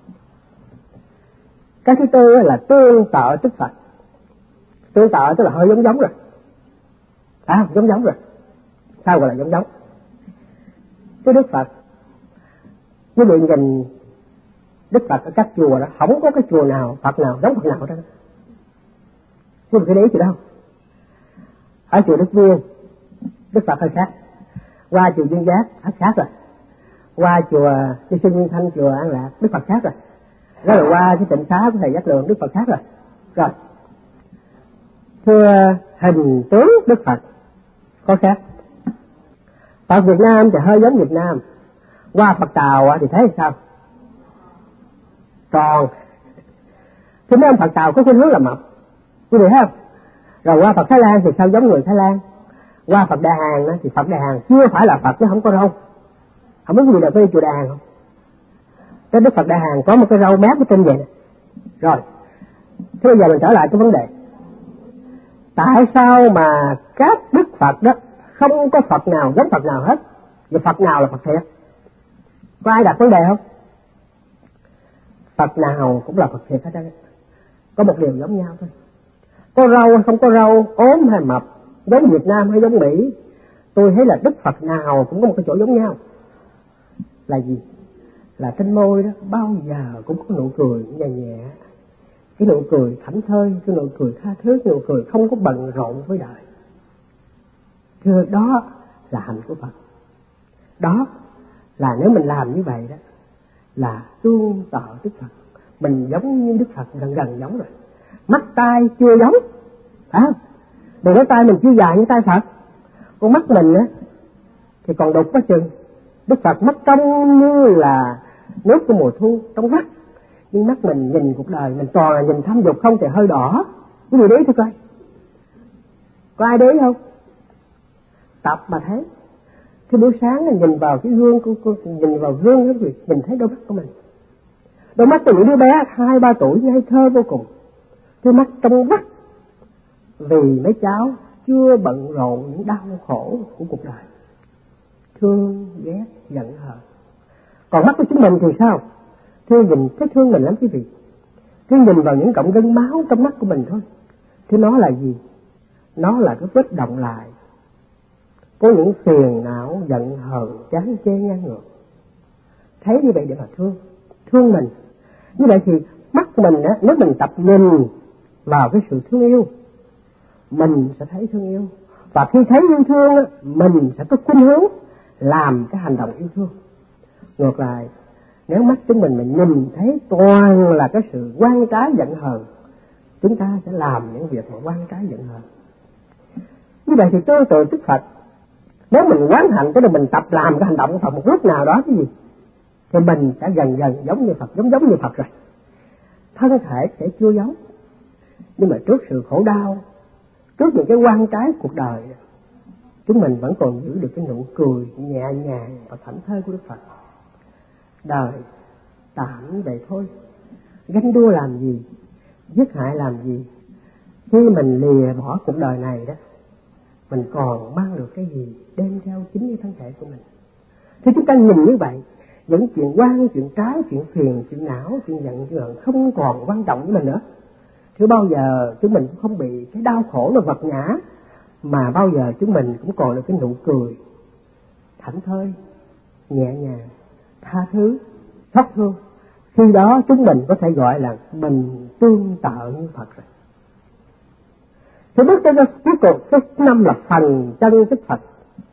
Cái thứ tư là tương tự tức Phật. Tương tự tức là hơi giống rồi. Giống rồi. Sao gọi là giống? Cái Đức Phật, quý vị nhìn Đức Phật ở các chùa đó, không có cái chùa nào, Phật nào giống Phật nào hết đó. Quý vị thấy đấy chứ đâu. Ở chùa Đức Viên, Đức Phật hơi khác. Qua chùa Duyên Giác, khác rồi. Qua chùa Như Xuân Nguyên Thanh, chùa An Lạc, Đức Phật khác rồi. Rồi qua cái Tịnh Xá của thầy Giác Lượng, Đức Phật khác rồi. Rồi, thưa, hình tướng Đức Phật có khác. Phật Việt Nam thì hơi giống Việt Nam. Qua Phật Tàu thì thấy sao? Tròn. Thế mấy ông Phật Tàu có khuynh hướng là mập, quý vị thấy không? Rồi qua Phật Thái Lan thì sao giống người Thái Lan. Qua Phật Đại Hàn thì Phật Đại Hàn chưa phải là Phật chứ không có râu. Không biết gì là cái chùa Đại Hàn không? Cái Đức Phật Đại Hàn có một cái râu mép ở trên vậy này. Rồi, thế bây giờ mình trở lại cái vấn đề. Tại sao mà các Đức Phật đó không có Phật nào giống Phật nào hết? Và Phật nào là Phật thiệt? Có ai đặt vấn đề không? Phật nào cũng là Phật thiệt hết đấy. Có một điều giống nhau thôi. Có râu hay không có râu, ốm hay mập, giống Việt Nam hay giống Mỹ, tôi thấy là Đức Phật nào cũng có một cái chỗ giống nhau. Là gì? Là trên môi đó bao giờ cũng có nụ cười nhẹ nhẹ. Cái nụ cười thảnh thơi, cái nụ cười tha thứ, cái nụ cười không có bận rộn với đời. Thưa, đó là hạnh của Phật. Đó là nếu mình làm như vậy đó là tương tự Đức Phật. Mình giống như Đức Phật, gần giống rồi. Mắt tai chưa giống, phải không? Đừng nói tay mình chưa dài như tay Phật. Con mắt mình á thì còn đục quá chừng. Đức Phật mắt trong như là nước của mùa thu, trong vắt. Nhưng mắt mình nhìn cuộc đời mình toàn là nhìn thâm dục không thì hơi đỏ. Cái gì đấy thôi coi. Có ai đấy không? Tập mà thấy. Cái buổi sáng nhìn vào cái gương, nhìn vào gương đó, nhìn thấy đôi mắt của mình. Đôi mắt của những đứa bé 2-3 tuổi ngây thơ vô cùng. Đôi mắt trong vắt vì mấy cháu chưa bận rộn những đau khổ của cuộc đời. Thương, ghét, giận hờn. Còn mắt của chúng mình thì sao? Thương nhìn thấy thương mình lắm quý vị. Thương nhìn vào những cọng gân máu trong mắt của mình thôi. Thế nó là gì? Nó là cái vết động lại. Có những phiền não, giận hờn, chán chê ngang ngược. Thấy như vậy để mà thương mình. Như vậy thì mắt mình á, nếu mình tập nhìn vào cái sự thương yêu, mình sẽ thấy thương yêu. Và khi thấy yêu thương á, mình sẽ có khuynh hướng làm cái hành động yêu thương. Ngược lại, nếu mắt chúng mình nhìn thấy toàn là cái sự oan trái giận hờn, chúng ta sẽ làm những việc mà oan trái giận hờn. Như vậy thì tương tự Đức Phật, nếu mình quán hạnh cho nên mình tập làm cái hành động của Phật một lúc nào đó cái gì, thì mình sẽ dần dần giống như Phật, giống như Phật rồi. Thân thể sẽ chưa giống, nhưng mà trước sự khổ đau, trước những cái oan trái cuộc đời, chúng mình vẫn còn giữ được cái nụ cười nhẹ nhàng và thảnh thơi của Đức Phật. Đời tạm vậy thôi, ganh đua làm gì, giết hại làm gì? Khi mình lìa bỏ cuộc đời này đó, mình còn mang được cái gì đem theo chính cái thân thể của mình. Thì chúng ta nhìn như vậy, những chuyện oan, chuyện trái, chuyện phiền, chuyện não, chuyện giận, chuyện hờn không còn quan trọng với mình nữa. Chứ bao giờ chúng mình cũng không bị cái đau khổ nó vật ngã, mà bao giờ chúng mình cũng còn được cái nụ cười thảnh thơi, nhẹ nhàng, tha thứ, xót thương. Khi đó chúng mình có thể gọi là mình tương tự như Phật rồi. Thì bước tới cuối cùng, cái năm là phần chân tức Phật.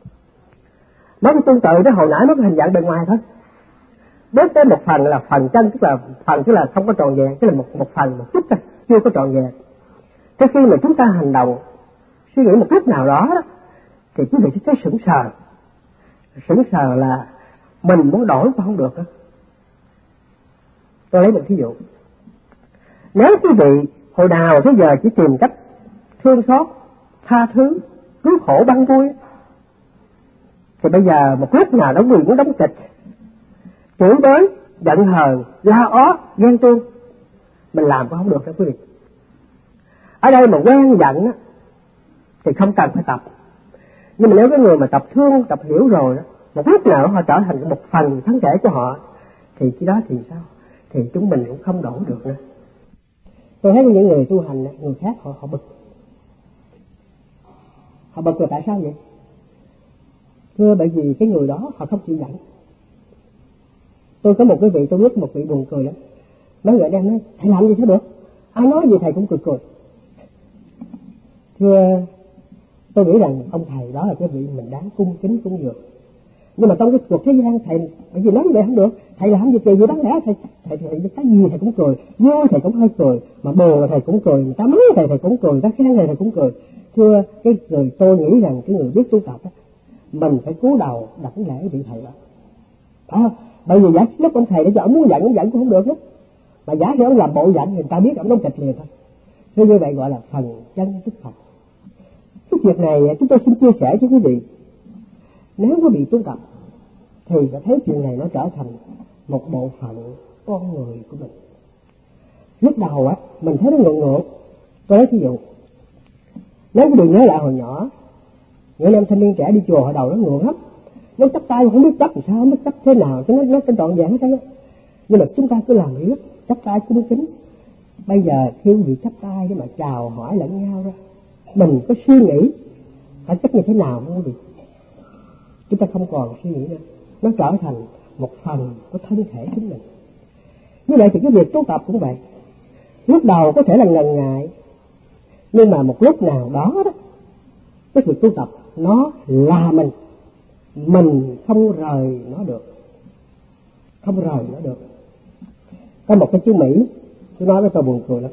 Nói cái tương tự đó hồi nãy nó có hình dạng bề ngoài thôi. Bước tới một phần là phần chân, tức là không có tròn vẹn, tức là một phần, một chút thôi, chưa có tròn vẹn. Cái khi mà chúng ta hành động, suy nghĩ một lúc nào đó, thì quý vị sẽ thấy sững sờ. Sững sờ là mình muốn đổi mà không được đó. Tôi lấy một thí dụ. Nếu quý vị hồi nào tới giờ chỉ tìm cách thương xót, tha thứ, cứu khổ băng vui, thì bây giờ một lúc nào đó quý vị muốn đóng kịch, chửi bới, giận hờn, la ó, ghen tuông, mình làm cũng không được đó quý vị. Ở đây mà quen giận á, thì không cần phải tập. Nhưng mà nếu cái người mà tập thương, tập hiểu rồi đó, một lúc nào họ trở thành một phần thân thể của họ, thì cái đó thì sao? Thì chúng mình cũng không đổi được nữa. Tôi thấy những người tu hành, người khác họ bực. Họ bực là tại sao vậy? Thưa, bởi vì cái người đó họ không chịu giận. Tôi có một cái vị, tôi biết một vị buồn cười lắm. Mấy người đang nói, thầy làm gì thế được? Ai nói gì thầy cũng cười. Thưa, tôi nghĩ rằng ông thầy đó là cái vị mình đáng cung kính cúng dường. Nhưng mà trong cái cuộc thế gian thầy, bởi vì nói vậy không được, thầy làm gì kỳ gì đáng lẽ thầy cái gì thầy cũng cười, vui thầy cũng hơi cười, mà buồn thầy cũng cười, người ta mắng thầy cũng cười, người ta khen thầy cũng cười. Thưa, cái người tôi nghĩ rằng cái người biết tu tập á, mình phải cúi đầu đảnh lễ vị thầy đó. Phải không? Bởi vì giả lúc ông thầy để cho ông muốn giận cũng không được đó. Mà giả khi ông làm bộ giận thì người ta biết ông đóng kịch liền thôi. Thế như vậy gọi là phần chân tức Phật. Cái việc này chúng tôi xin chia sẻ với quý vị. Nếu quý vị tu tập thì sẽ thấy chuyện này nó trở thành một bộ phận con người của mình. Lúc đầu á mình thấy nó ngượng. Tôi lấy ví dụ, nếu quý vị nhớ lại hồi nhỏ, những em thanh niên trẻ đi chùa hồi đầu nó ngượng lắm, nó chắp tay không biết chắp làm sao, không biết chắp thế nào cho nó trọn vẹn hết. Nhưng mà chúng ta cứ làm riết, chắp tay cung kính. Bây giờ khi quý vị chắp tay để mà chào hỏi lẫn nhau ra, mình có suy nghĩ phải chấp như thế nào không quý vị? Chúng ta không còn suy nghĩ nữa, nó trở thành một phần của thân thể chúng mình. Như vậy thì cái việc tu tập cũng vậy. Lúc đầu có thể là ngần ngại, nhưng mà một lúc nào đó cái việc tu tập nó là mình không rời nó được. Có một cái chú Mỹ, chú nói với tôi buồn cười lắm.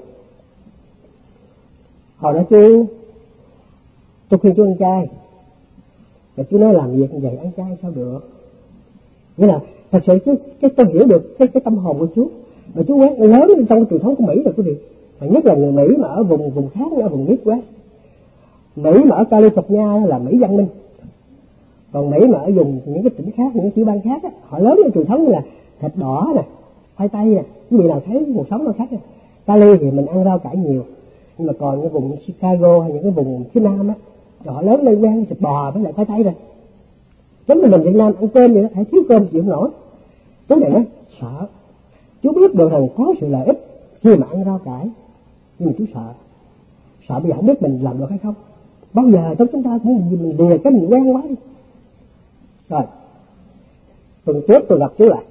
Hồi đó tôi khuyên chú ăn chay, mà chú nói làm việc như vậy ăn chay sao được. Nghĩa là thật sự cái tôi hiểu được cái tâm hồn của chú. Mà chú quán lớn trong cái truyền thống của Mỹ rồi quý vị. Mà nhất là người Mỹ mà ở vùng khác, ở vùng Midwest. Mỹ mà ở California là Mỹ văn minh. Còn Mỹ mà ở vùng những cái tỉnh khác, những cái tiểu bang khác á, họ lớn lên truyền thống như là thịt đỏ nè, khoai tây nè. Quý vị nào thấy cuộc sống nó khác nè. Cali thì mình ăn rau cải nhiều, nhưng mà còn cái vùng Chicago hay những cái vùng phía Nam á, họ lớn lên quen thịt bò với lại khoai tây rồi. Giống như mình Việt Nam ăn cơm vậy đó, phải thiếu cơm chịu không nổi. Chú này nó sợ, chú biết được rằng có sự lợi ích khi mà ăn rau cải, nhưng mà chú sợ bây giờ không biết mình làm được hay không. Bao giờ trong chúng ta cũng mình lìa cái mình quen quá đi. Rồi tuần trước tôi gặp chú lại,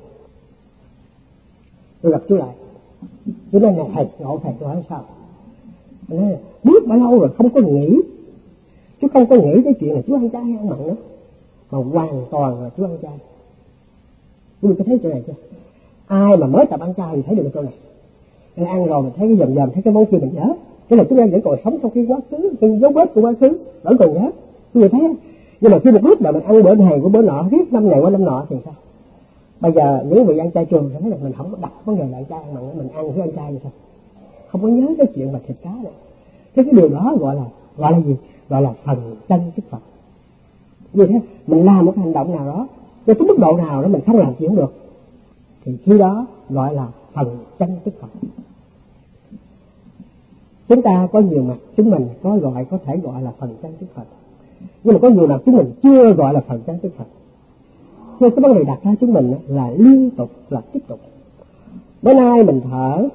chú nói này thầy, ngộ thầy, tôi hỏi sao? Tôi nói biết bao lâu rồi không có nghĩ, chú không có nghĩ cái chuyện là chú ăn chay hay ăn mặn nữa, mà hoàn toàn là chú ăn chay. Quý vị có thấy chỗ này chưa? Ai mà mới tập ăn chay thì thấy được cái chỗ này. Nên ăn rồi mình thấy cái dòm thấy cái món kia mình nhớ. Cái là chúng ta vẫn còn sống trong cái quá khứ, cái dấu vết của quá khứ vẫn còn nhớ. Quý vị thấy không? Nhưng mà khi một lúc nào mình ăn bữa này của bữa nọ, riết năm này qua năm nọ thì sao? Bây giờ những vị ăn chay trường thì thấy là mình không có đặt vấn đề là ăn chay ăn mặn, mình ăn cái ăn chay như sao? Không có nhớ cái chuyện mà thịt cá nữa. Cái điều đó gọi là gì? Gọi là phần chân chức Phật. Vì thế mình làm một hành động nào đó, cho tới mức độ nào đó mình không làm chuyện được, thì khi đó gọi là phần chân chức Phật. Chúng ta có nhiều mặt chúng mình có thể gọi là phần chân chức Phật, nhưng mà có nhiều mặt chúng mình chưa gọi là phần chân chức Phật. Nên cái vấn đề đặt ra chúng mình là liên tục, là tiếp tục. Bữa nay mình thở,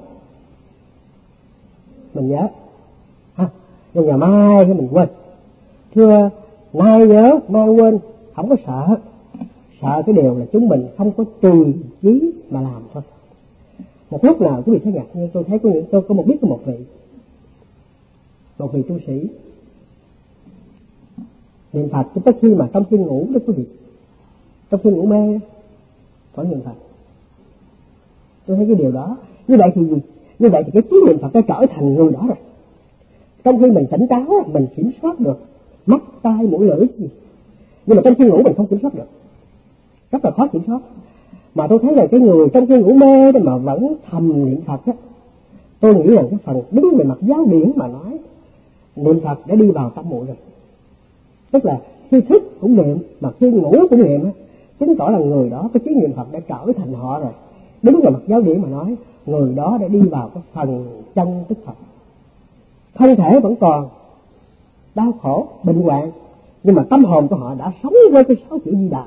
mình nhớ, nhưng ngày mai cái mình quên. Thưa, nay nhớ, mai quên, không có sợ. Sợ cái điều là chúng mình không có tùy chí mà làm thôi. Một lúc nào quý vị thấy ngạc nhiên, tôi thấy tôi có một vị tu sĩ niệm Phật cho tới khi mà trong khi ngủ đó quý vị, trong khi ngủ mê có niệm Phật. Tôi thấy cái điều đó. Như vậy thì gì? Như vậy thì cái trí niệm Phật đã trở thành người đó rồi. Trong khi mình tỉnh táo mình kiểm soát được mắt, tai, mũi, lưỡi gì, nhưng mà trong khi ngủ mình không kiểm soát được, rất là khó kiểm soát. Mà tôi thấy là cái người trong khi ngủ mê đó mà vẫn thầm niệm Phật á, tôi nghĩ rằng cái phần đứng về mặt giáo điển mà nói, niệm Phật đã đi vào tâm muội rồi. Tức là khi thức cũng niệm, mà khi ngủ cũng niệm á, chứng tỏ là người đó cái trí niệm Phật đã trở thành họ rồi. Đứng về mặt giáo điển mà nói, người đó đã đi vào cái phần chân tức Phật. Thân thể vẫn còn đau khổ, bệnh hoạn, nhưng mà tâm hồn của họ đã sống với cái 6 chữ Di Đà.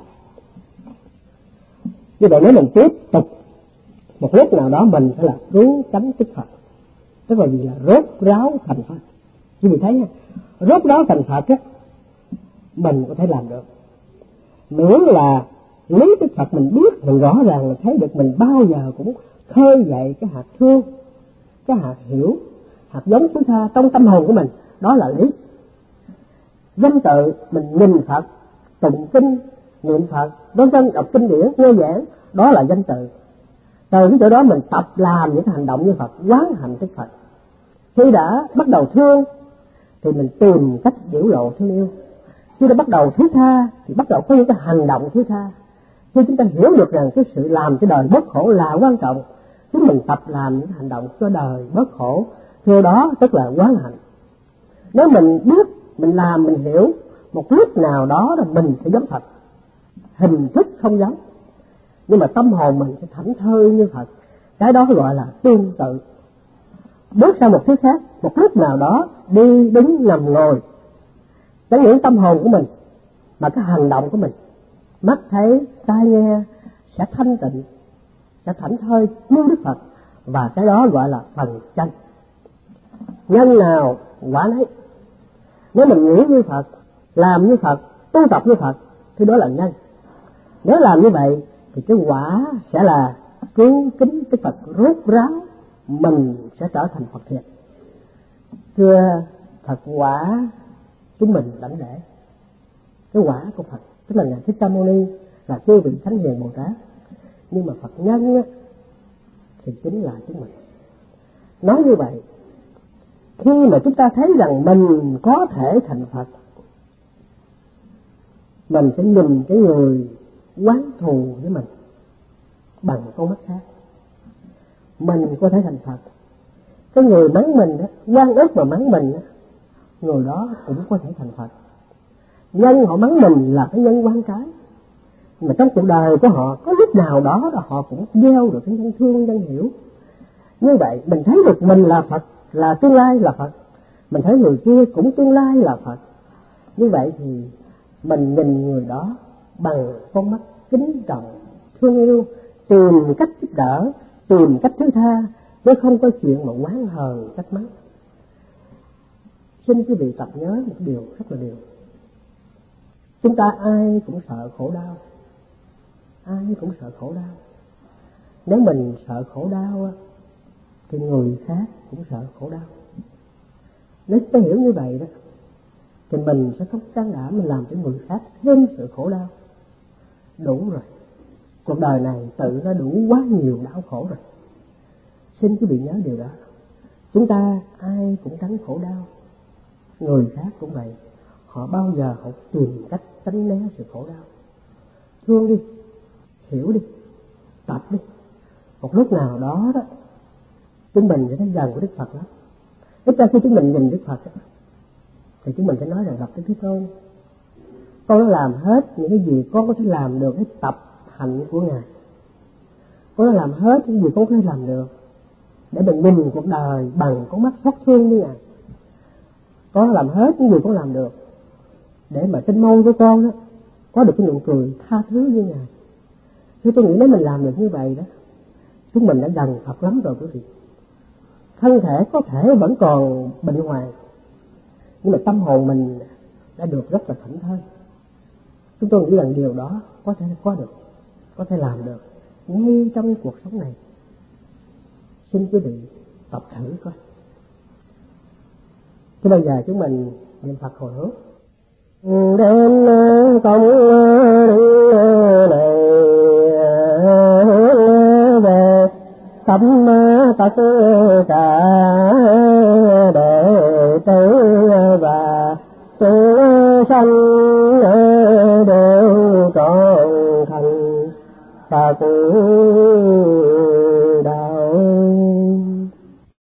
Như vậy nếu mình tiếp tục, một lúc nào đó mình sẽ là cứu cánh tức Phật. Tức là gì? Là rốt ráo thành Phật. Như mình thấy, rốt ráo thành Phật á, mình có thể làm được. Miễn là lý tức Phật mình biết, mình rõ ràng là thấy được, mình bao giờ cũng khơi dậy cái hạt thương, cái hạt hiểu, hạt giống thứ tha trong tâm hồn của mình. Đó là lý. Danh tự mình nhìn Phật, tụng kinh, niệm Phật, vân vân, đọc kinh điển, nghe giảng, đó là danh tự. Từ cái chỗ đó mình tập làm những hành động như Phật, quán hành tức Phật. Khi đã bắt đầu thương thì mình tìm cách biểu lộ thương yêu. Khi đã bắt đầu thứ tha thì bắt đầu có những cái hành động thứ tha. Khi chúng ta hiểu được rằng cái sự làm cho đời bớt khổ là quan trọng, chúng mình tập làm những hành động cho đời bớt khổ. Theo đó tức là quán hạnh. Nếu mình biết, mình làm, mình hiểu, một lúc nào đó là mình sẽ giống Phật. Hình thức không giống, nhưng mà tâm hồn mình sẽ thảnh thơi như Phật. Cái đó gọi là tương tự. Bước sang một thứ khác, một lúc nào đó đi đứng nằm ngồi, chẳng những tâm hồn của mình mà cái hành động của mình, mắt thấy, tai nghe sẽ thanh tịnh, sẽ thảnh thơi như Đức Phật. Và cái đó gọi là phần chân. Nhân nào quả nấy. Nếu mình nghĩ như Phật, làm như Phật, tu tập như Phật thì đó là nhân. Nếu làm như vậy thì cái quả sẽ là cứu kính cái Phật rốt ráo, mình sẽ trở thành Phật thiệt. Thưa, Phật quả chúng mình đảnh lễ. Cái quả của Phật tức là Ngài Thích Ca Mâu Ni, là chư vị Thánh Hiền Bồ Tát. Nhưng mà Phật nhân á, thì chính là chúng mình. Nói như vậy, khi mà chúng ta thấy rằng mình có thể thành Phật, mình sẽ nhìn cái người oán thù với mình bằng con mắt khác. Mình có thể thành Phật. Cái người mắng mình, oan ức mà mắng mình, người đó cũng có thể thành Phật. Nhân họ mắng mình là cái nhân quan trái, mà trong cuộc đời của họ có lúc nào đó là họ cũng gieo được cái nhân thương, nhân hiểu. Như vậy mình thấy được mình là Phật, là tương lai là Phật, mình thấy người kia cũng tương lai là Phật. Như vậy thì mình nhìn người đó bằng con mắt kính trọng, thương yêu, tìm cách giúp đỡ, tìm cách thứ tha, chứ không có chuyện mà oán hờn trách mắng. Xin quý vị tập nhớ một điều rất là điều. Chúng ta ai cũng sợ khổ đau, ai cũng sợ khổ đau. Nếu mình sợ khổ đau thì người khác cũng sợ khổ đau. Nếu ta hiểu như vậy đó thì mình sẽ không can đảm mình làm cho người khác thêm sự khổ đau. Đủ rồi, cuộc đời này tự nó đủ quá nhiều đau khổ rồi. Xin quý vị nhớ điều đó. Chúng ta ai cũng tránh khổ đau, người khác cũng vậy. Họ bao giờ họ tìm cách tránh né sự khổ đau. Thương đi, hiểu đi, tập đi. Một lúc nào đó đó chúng mình sẽ thấy gần của Đức Phật lắm. Ít ra khi chúng mình nhìn Đức Phật thì chúng mình sẽ nói rằng: Bạch Thế Tôn, con đã làm hết những cái gì con có thể làm được, cái tập hạnh của Ngài. Con đã làm hết những gì con có thể làm được để mình nhìn cuộc đời bằng con mắt xót thương như Ngài. Con đã làm hết những gì con làm được để mà trên môi của con đó có được cái nụ cười tha thứ như Ngài. Thế tôi nghĩ nếu mình làm được như vậy đó, chúng mình đã gần Phật lắm rồi quý vị. Thân thể có thể vẫn còn bệnh hoạn, nhưng mà tâm hồn mình đã được rất là thảnh thơi. Chúng tôi nghĩ rằng điều đó có thể có được, có thể làm được ngay trong cuộc sống này. Xin quý vị tập thử coi. Thế bây giờ chúng mình niệm Phật hồi hướng. Đến công này về tâm tất cả đệ tử và chúng sanh đều trọn thành Phật đạo.